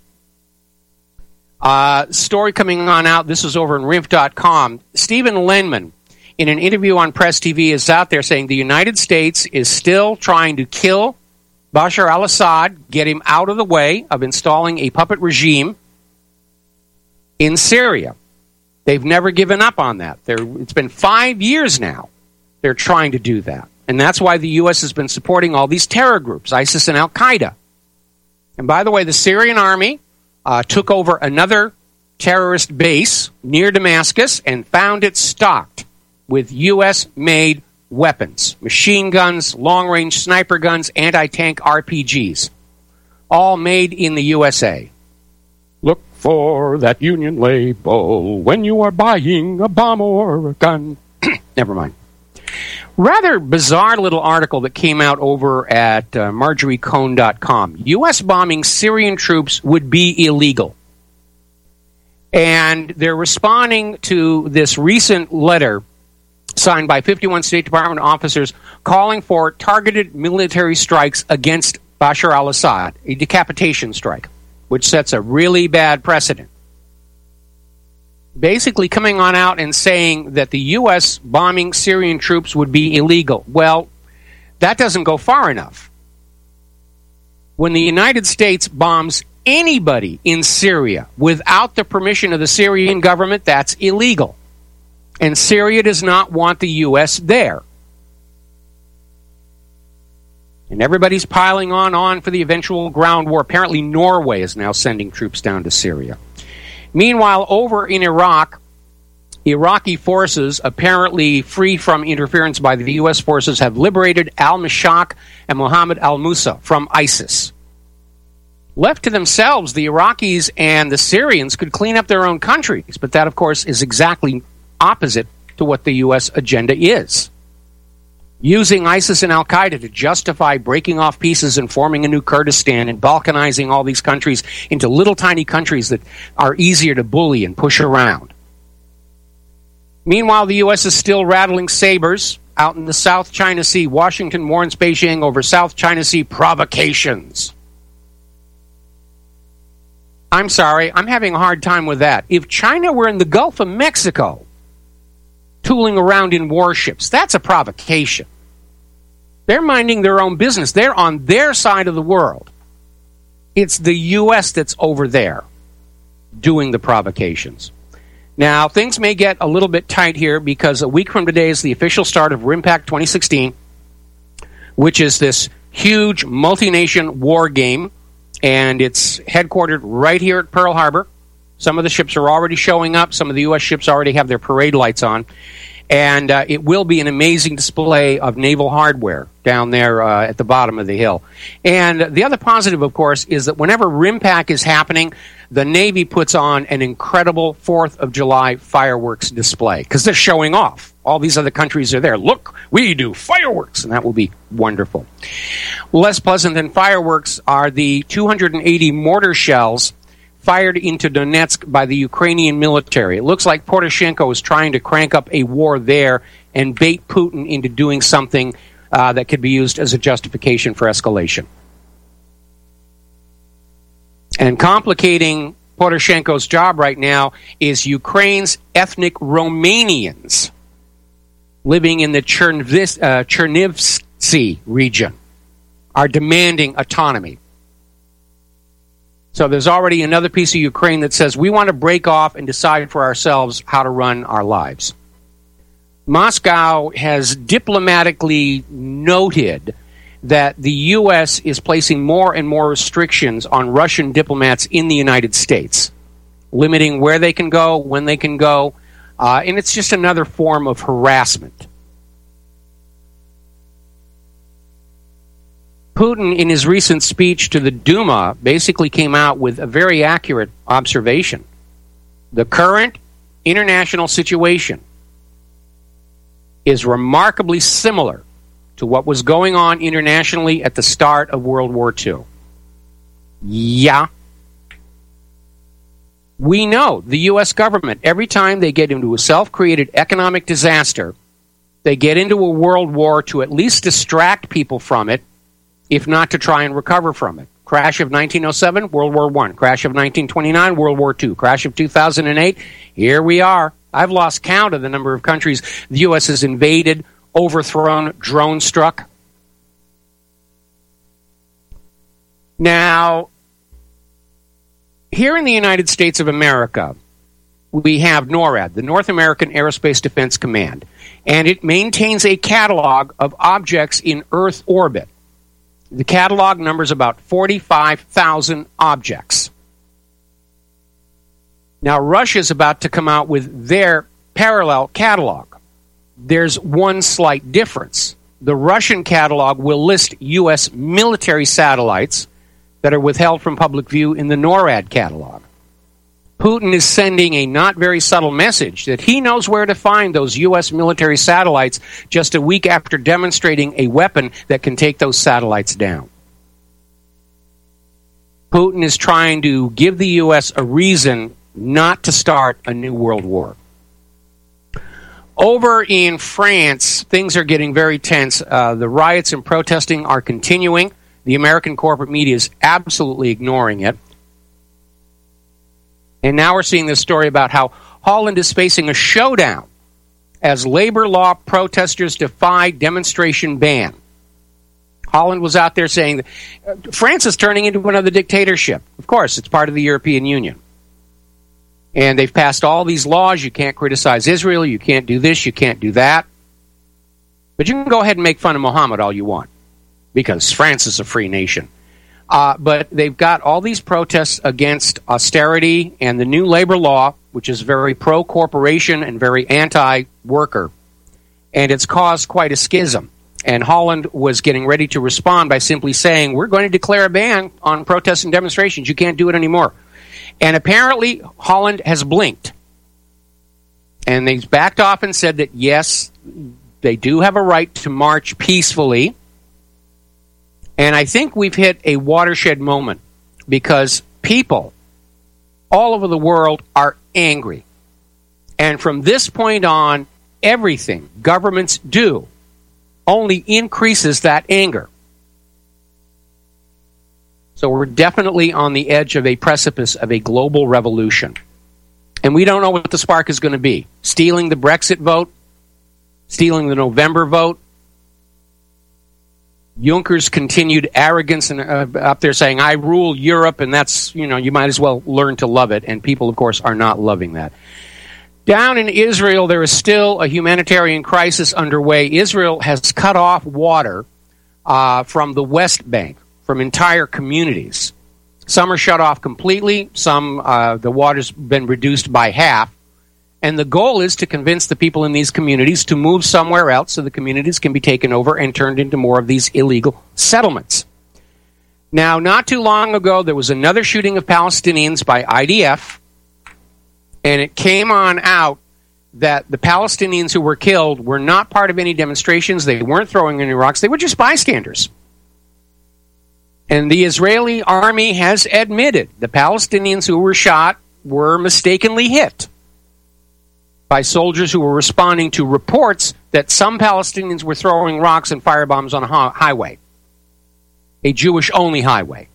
Uh, story coming on out. This is over in R I N F dot com. Stephen Lenman, in an interview on Press T V, is out there saying the United States is still trying to kill Bashar al-Assad, get him out of the way of installing a puppet regime in Syria. They've never given up on that. They're, it's been five years now they're trying to do that. And that's why the U S has been supporting all these terror groups, ISIS and Al-Qaeda. And by the way, the Syrian army uh, took over another terrorist base near Damascus and found it stocked with U S-made weapons, machine guns, long-range sniper guns, anti-tank R P Gs, all made in the U S A. Look for that Union label when you are buying a bomb or a gun. Never mind. Rather bizarre little article that came out over at uh, Marjorie Cohn dot com. U S bombing Syrian troops would be illegal. And they're responding to this recent letter signed by fifty-one State Department officers calling for targeted military strikes against Bashar al-Assad, a decapitation strike, which sets a really bad precedent. Basically coming on out and saying that the U S bombing Syrian troops would be illegal. Well, that doesn't go far enough. When the United States bombs anybody in Syria without the permission of the Syrian government, that's illegal. And Syria does not want the U S there. And everybody's piling on on for the eventual ground war. Apparently Norway is now sending troops down to Syria. Meanwhile, over in Iraq, Iraqi forces, apparently free from interference by the U S forces, have liberated al-Mashaq and Mohammed al-Musa from ISIS. Left to themselves, the Iraqis and the Syrians could clean up their own countries, but that, of course, is exactly opposite to what the U S agenda is. Using ISIS and Al-Qaeda to justify breaking off pieces and forming a new Kurdistan and balkanizing all these countries into little tiny countries that are easier to bully and push around. Meanwhile, the U S is still rattling sabers out in the South China Sea. Washington warns Beijing over South China Sea provocations. I'm sorry, I'm having a hard time with that. If China were in the Gulf of Mexico, tooling around in warships, that's a provocation. They're minding their own business. They're on their side of the world. It's the U S that's over there doing the provocations. Now, things may get a little bit tight here because a week from today is the official start of RIMPAC twenty sixteen, which is this huge multi-nation war game, and it's headquartered right here at Pearl Harbor. Some of the ships are already showing up. Some of the U S ships already have their parade lights on. And uh, it will be an amazing display of naval hardware down there uh, at the bottom of the hill. And the other positive, of course, is that whenever RIMPAC is happening, the Navy puts on an incredible fourth of July fireworks display because they're showing off. All these other countries are there. Look, we do fireworks, and that will be wonderful. Less pleasant than fireworks are the two hundred eighty mortar shells fired into Donetsk by the Ukrainian military. It looks like Poroshenko is trying to crank up a war there and bait Putin into doing something uh, that could be used as a justification for escalation. And complicating Poroshenko's job right now is Ukraine's ethnic Romanians living in the Chernivtsi uh, Chernivtsi region are demanding autonomy. So there's already another piece of Ukraine that says we want to break off and decide for ourselves how to run our lives. Moscow has diplomatically noted that the U S is placing more and more restrictions on Russian diplomats in the United States, limiting where they can go, when they can go, uh, and it's just another form of harassment. Putin, in his recent speech to the Duma, basically came out with a very accurate observation. The current international situation is remarkably similar to what was going on internationally at the start of World War Two. Yeah. We know the U S government, every time they get into a self-created economic disaster, they get into a world war to at least distract people from it, if not to try and recover from it. Crash of nineteen oh seven, World War One. Crash of nineteen twenty-nine, World War Two. Crash of two thousand eight, here we are. I've lost count of the number of countries the U S has invaded, overthrown, drone struck. Now, here in the United States of America, we have NORAD, the North American Aerospace Defense Command, and it maintains a catalog of objects in Earth orbit. The catalog numbers about forty-five thousand objects. Now, Russia's about to come out with their parallel catalog. There's one slight difference. The Russian catalog will list U S military satellites that are withheld from public view in the NORAD catalog. Putin is sending a not very subtle message that he knows where to find those U S military satellites just a week after demonstrating a weapon that can take those satellites down. Putin is trying to give the U S a reason not to start a new world war. Over in France, things are getting very tense. Uh, the riots and protesting are continuing. The American corporate media is absolutely ignoring it. And now we're seeing this story about how Holland is facing a showdown as labor law protesters defy demonstration ban. Holland was out there saying that uh, France is turning into another dictatorship. Of course, it's part of the European Union. And they've passed all these laws. You can't criticize Israel. You can't do this. You can't do that. But you can go ahead and make fun of Muhammad all you want, because France is a free nation. Uh, but they've got all these protests against austerity and the new labor law, which is very pro-corporation and very anti-worker. And it's caused quite a schism. And Holland was getting ready to respond by simply saying, we're going to declare a ban on protests and demonstrations. You can't do it anymore. And apparently, Holland has blinked. And they've backed off and said that, yes, they do have a right to march peacefully. And I think we've hit a watershed moment because people all over the world are angry. And from this point on, everything governments do only increases that anger. So we're definitely on the edge of a precipice of a global revolution. And we don't know what the spark is going to be. Stealing the Brexit vote, stealing the November vote, Juncker's continued arrogance and uh, up there saying, I rule Europe, and that's, you know, you might as well learn to love it. And people, of course, are not loving that. Down in Israel, there is still a humanitarian crisis underway. Israel has cut off water uh, from the West Bank, from entire communities. Some are shut off completely. Some, uh, the water's been reduced by half. And the goal is to convince the people in these communities to move somewhere else so the communities can be taken over and turned into more of these illegal settlements. Now, not too long ago, there was another shooting of Palestinians by I D F, and it came on out that the Palestinians who were killed were not part of any demonstrations. They weren't throwing any rocks. They were just bystanders. And the Israeli army has admitted the Palestinians who were shot were mistakenly hit. by soldiers who were responding to reports that some Palestinians were throwing rocks and firebombs on a hi- highway, a Jewish-only highway.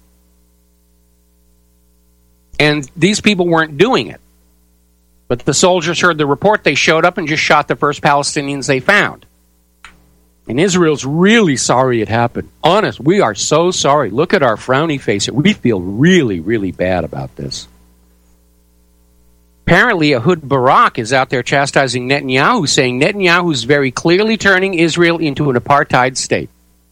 And these people weren't doing it. But the soldiers heard the report, they showed up and just shot the first Palestinians they found. And Israel's really sorry it happened. Honest, we are so sorry. Look at our frowny face. We feel really, really bad about this. Apparently, Ehud Barak is out there chastising Netanyahu, saying Netanyahu is very clearly turning Israel into an apartheid state.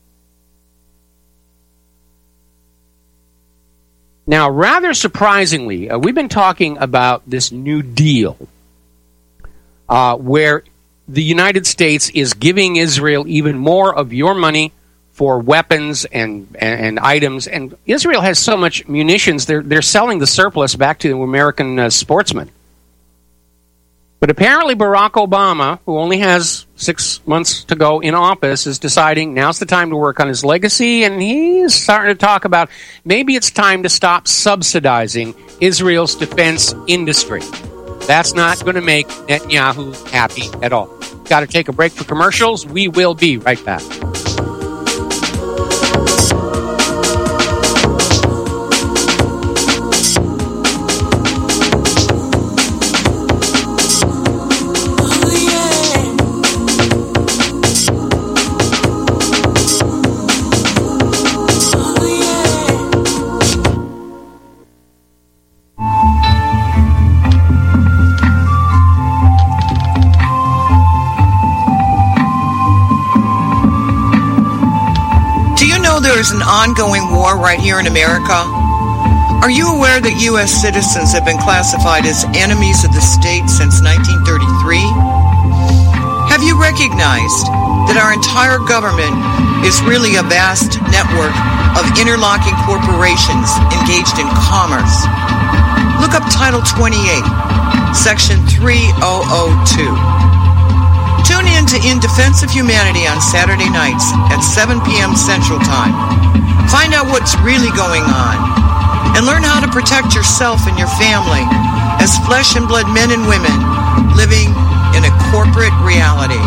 Now, rather surprisingly, uh, we've been talking about this New Deal, uh, where the United States is giving Israel even more of your money for weapons and, and, and items. And Israel has so much munitions, they're, they're selling the surplus back to American uh, sportsmen. But apparently Barack Obama, who only has six months to go in office, is deciding now's the time to work on his legacy, and he's starting to talk about maybe it's time to stop subsidizing Israel's defense industry. That's not going to make Netanyahu happy at all. Got to take a break for commercials. We will be right back. There's an ongoing war right here in America. Are you aware that U S citizens have been classified as enemies of the state since nineteen thirty-three? Have you recognized that our entire government is really a vast network of interlocking corporations engaged in commerce? Look up Title twenty-eight, Section three thousand two. Tune in to In Defense of Humanity on Saturday nights at seven p.m. Central Time. Find out what's really going on and learn how to protect yourself and your family as flesh and blood men and women living in a corporate reality.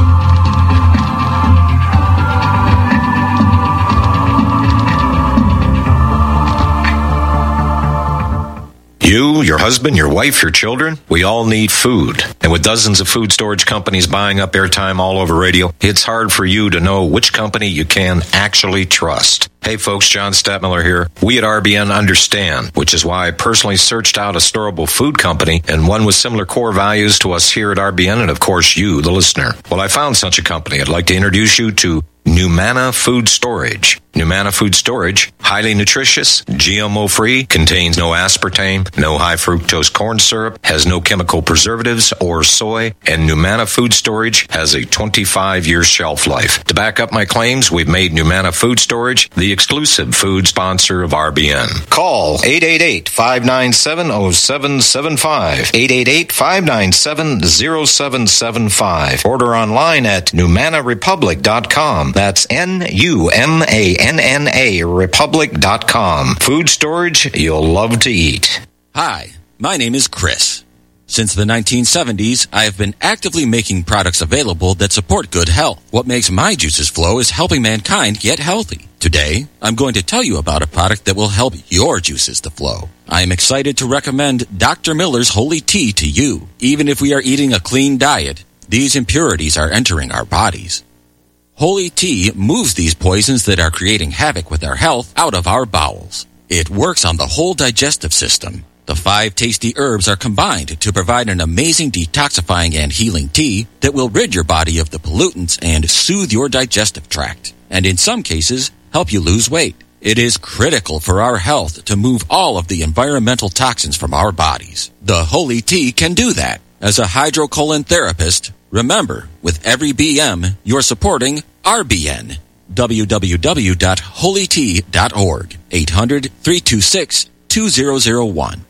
You, your husband, your wife, your children, we all need food. And with dozens of food storage companies buying up airtime all over radio, it's hard for you to know which company you can actually trust. Hey folks, John Stadtmiller here. We at R B N understand, which is why I personally searched out a storable food company and one with similar core values to us here at R B N and of course you, the listener. Well, I found such a company. I'd like to introduce you to Numana Food Storage. Numana Food Storage, highly nutritious, G M O-free, contains no aspartame, no high fructose corn syrup, has no chemical preservatives or soy, and Numana Food Storage has a twenty-five year shelf life. To back up my claims, we've made Numana Food Storage the exclusive food sponsor of R B N. Call eight eight eight, five nine seven, zero seven seven five, eight eight eight, five nine seven, zero seven seven five. Order online at numana republic dot com. That's N U M A N N A republic dot com. Food storage you'll love to eat. Hi, my name is Chris. Since the nineteen seventies, I have been actively making products available that support good health. What makes my juices flow is helping mankind get healthy. Today, I'm going to tell you about a product that will help your juices to flow. I am excited to recommend Doctor Miller's Holy Tea to you. Even if we are eating a clean diet, these impurities are entering our bodies. Holy Tea moves these poisons that are creating havoc with our health out of our bowels. It works on the whole digestive system. The five tasty herbs are combined to provide an amazing detoxifying and healing tea that will rid your body of the pollutants and soothe your digestive tract, and in some cases, help you lose weight. It is critical for our health to move all of the environmental toxins from our bodies. The Holy Tea can do that. As a hydrocolon therapist, remember, with every B M, you're supporting R B N. w w w dot holy tea dot org. eight hundred, three two six, two zero zero one.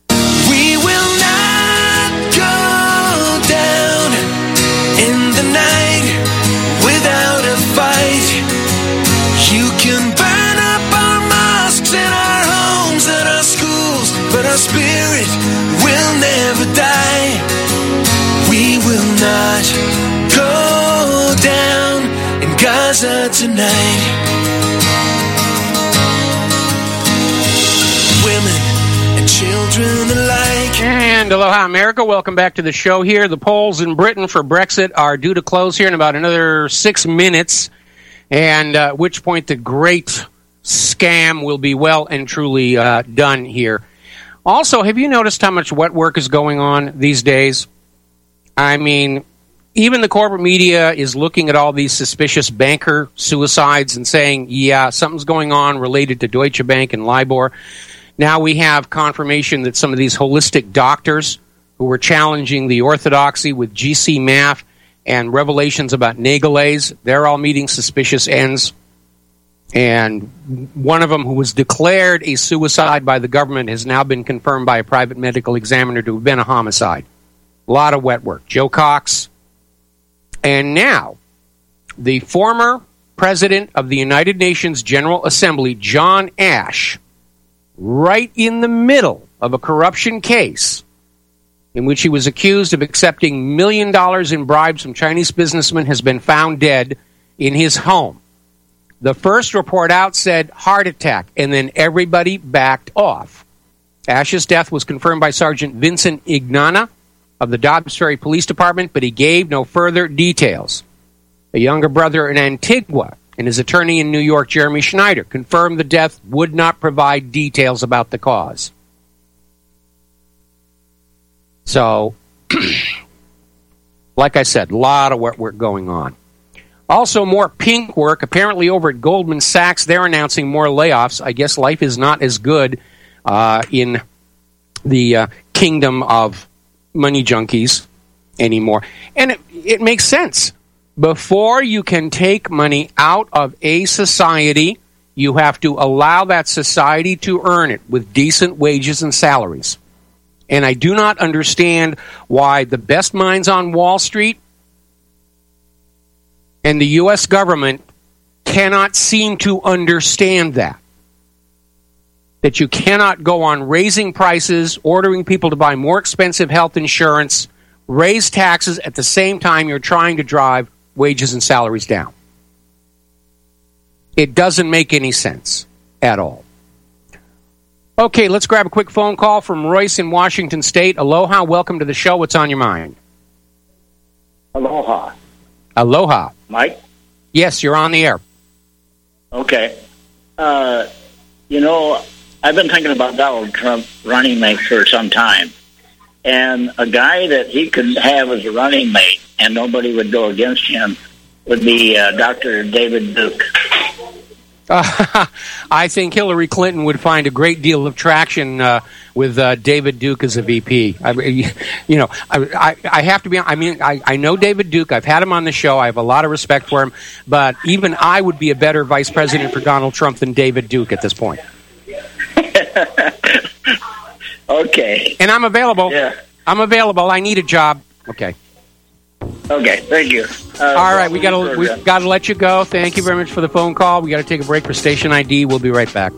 We will not go down in the night without a fight. You can burn up our mosques and our homes and our schools, but our spirit will never die. We will not go down in Gaza tonight. Women and children alike. And aloha, America. Welcome back to the show here. The polls in Britain for Brexit are due to close here in about another six minutes, and uh, at which point the great scam will be well and truly uh, done here. Also, have you noticed how much wet work is going on these days? I mean, even the corporate media is looking at all these suspicious banker suicides and saying, yeah, something's going on related to Deutsche Bank and LIBOR. Now we have confirmation that some of these holistic doctors who were challenging the orthodoxy with G C M A F and revelations about Nagelays, they're all meeting suspicious ends. And one of them, who was declared a suicide by the government, has now been confirmed by a private medical examiner to have been a homicide. A lot of wet work. Joe Cox. And now, the former president of the United Nations General Assembly, John Ash, right in the middle of a corruption case in which he was accused of accepting million dollars in bribes from Chinese businessmen, has been found dead in his home. The first report out said heart attack, and then everybody backed off. Ash's death was confirmed by Sergeant Vincent Ignana of the Dobbs Ferry Police Department, but he gave no further details. A younger brother in Antigua and his attorney in New York, Jeremy Schneider, confirmed the death, would not provide details about the cause. So, like I said, a lot of work going on. Also, more pink work, apparently over at Goldman Sachs. They're announcing more layoffs. I guess life is not as good uh, in the uh, kingdom of money junkies anymore. And it, it makes sense. Before you can take money out of a society, you have to allow that society to earn it with decent wages and salaries. And I do not understand why the best minds on Wall Street and the U S government cannot seem to understand that. That you cannot go on raising prices, ordering people to buy more expensive health insurance, raise taxes at the same time you're trying to drive wages and salaries down. It doesn't make any sense at all. Okay, let's grab a quick phone call from Royce in Washington State. Aloha, welcome to the show. What's on your mind? Aloha. Aloha. Mike? Yes, you're on the air. Okay. Uh, you know, I've been thinking about Donald Trump running mate for some time. And a guy that he could have as a running mate and nobody would go against him would be uh, Doctor David Duke. Uh, I think Hillary Clinton would find a great deal of traction uh, with uh, David Duke as a V P. I, you know, I, I, I have to be. I mean, I, I know David Duke. I've had him on the show. I have a lot of respect for him. But even I would be a better vice president for Donald Trump than David Duke at this point. Okay. And I'm available. Yeah. I'm available. I need a job. Okay. Okay, thank you. Uh, All right, we got to we got to let you go. Thank you very much for the phone call. We got to take a break for station I D. We'll be right back.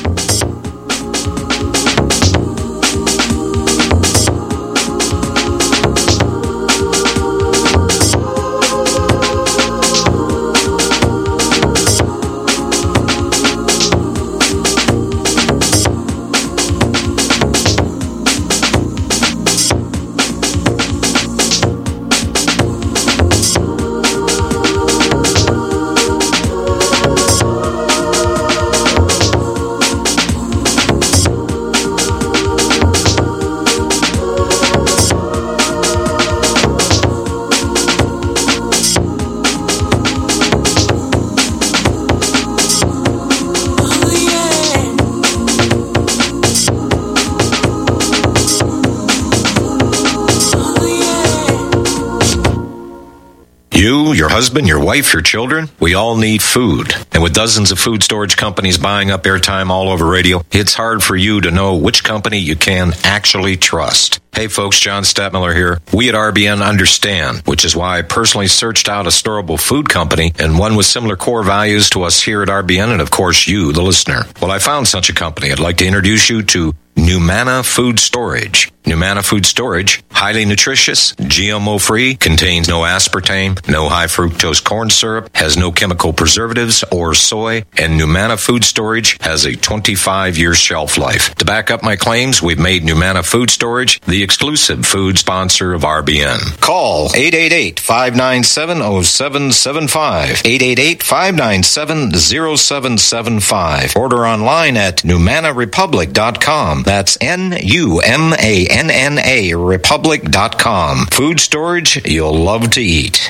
You, your husband, your wife, your children, we all need food. And with dozens of food storage companies buying up airtime all over radio, it's hard for you to know which company you can actually trust. Hey folks, John Stadtmiller here. We at R B N understand, which is why I personally searched out a storable food company and one with similar core values to us here at R B N and of course you, the listener. Well, I found such a company. I'd like to introduce you to Numana Food Storage. Numana Food Storage, highly nutritious, G M O-free, contains no aspartame, no high fructose corn syrup, has no chemical preservatives or soy, and Numana Food Storage has a twenty-five year shelf life. To back up my claims, we've made Numana Food Storage the exclusive food sponsor of R B N. Call eight eight eight, five nine seven, zero seven seven five, eight eight eight, five nine seven, zero seven seven five. Order online at numana republic dot com. That's N U M A N N A republic dot com. Food storage you'll love to eat.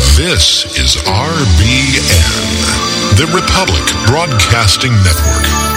This is R B N, the Republic Broadcasting Network.